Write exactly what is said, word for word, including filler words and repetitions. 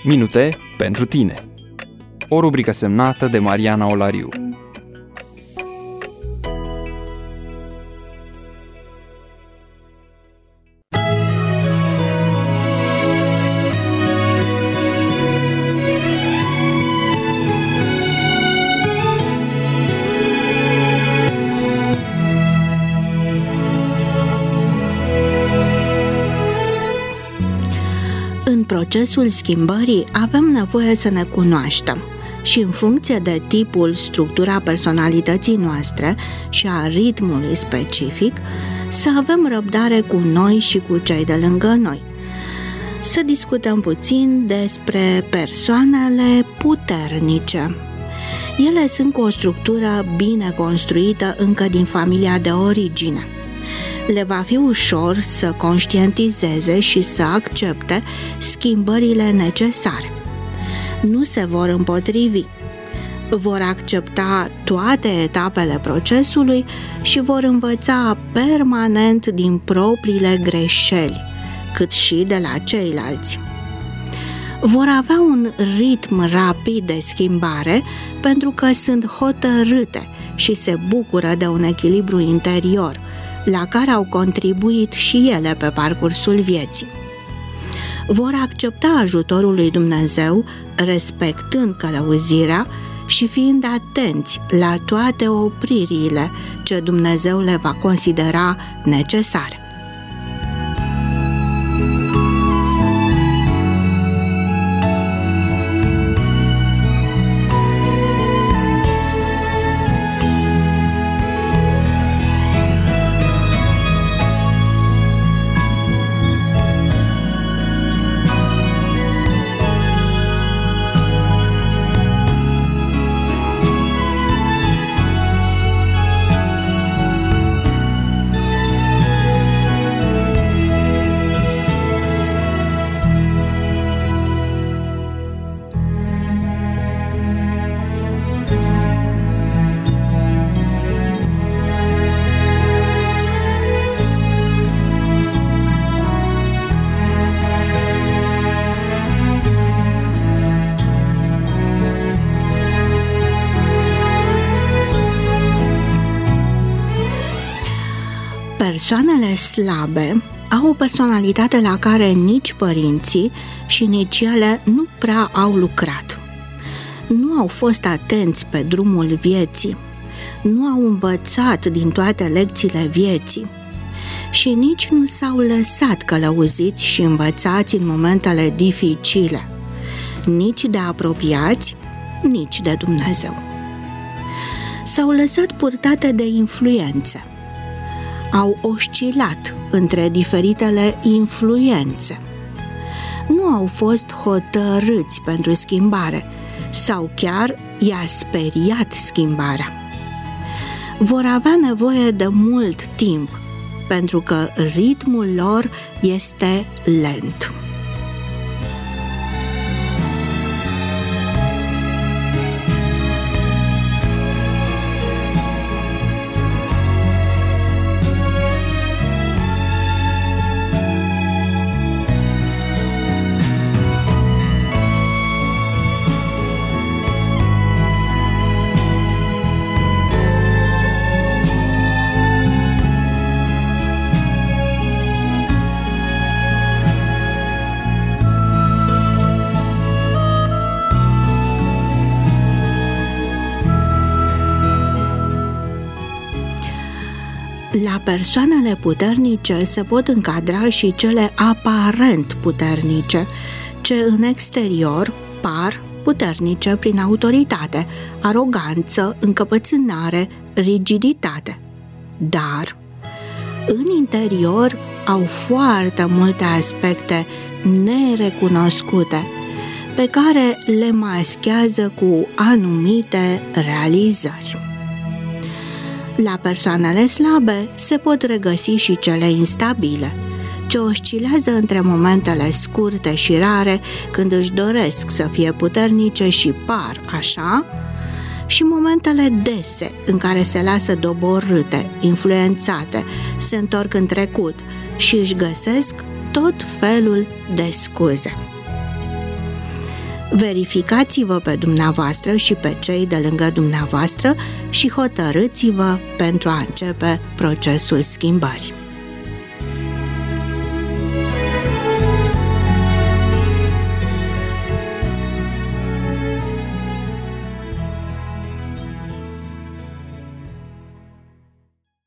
Minute pentru tine. O rubrică semnată de Mariana Olariu. În procesul schimbării avem nevoie să ne cunoaștem și în funcție de tipul, structura personalității noastre și a ritmului specific, să avem răbdare cu noi și cu cei de lângă noi. Să discutăm puțin despre persoanele puternice. Ele sunt cu o structură bine construită încă din familia de origine. Le va fi ușor să conștientizeze și să accepte schimbările necesare. Nu se vor împotrivi. Vor accepta toate etapele procesului și vor învăța permanent din propriile greșeli, cât și de la ceilalți. Vor avea un ritm rapid de schimbare pentru că sunt hotărâte și se bucură de un echilibru interior, la care au contribuit și ele pe parcursul vieții. Vor accepta ajutorul lui Dumnezeu, respectând călăuzirea și fiind atenți la toate opririle ce Dumnezeu le va considera necesare. Persoanele slabe au o personalitate la care nici părinții și nici ele nu prea au lucrat. Nu au fost atenți pe drumul vieții, nu au învățat din toate lecțiile vieții și nici nu s-au lăsat călăuziți și învățați în momentele dificile, nici de apropiați, nici de Dumnezeu. S-au lăsat purtate de influențe. Au oscilat între diferitele influențe. Nu au fost hotărâți pentru schimbare sau chiar i-a speriat schimbarea. Vor avea nevoie de mult timp pentru că ritmul lor este lent. La persoanele puternice se pot încadra și cele aparent puternice, ce în exterior par puternice prin autoritate, aroganță, încăpățânare, rigiditate. Dar în interior au foarte multe aspecte nerecunoscute, pe care le maschează cu anumite realizări. La persoanele slabe se pot regăsi și cele instabile, ce oscilează între momentele scurte și rare, când își doresc să fie puternice și par așa, și momentele dese în care se lasă doborâte, influențate, se întorc în trecut și își găsesc tot felul de scuze. Verificați-vă pe dumneavoastră și pe cei de lângă dumneavoastră și hotărâți-vă pentru a începe procesul schimbării.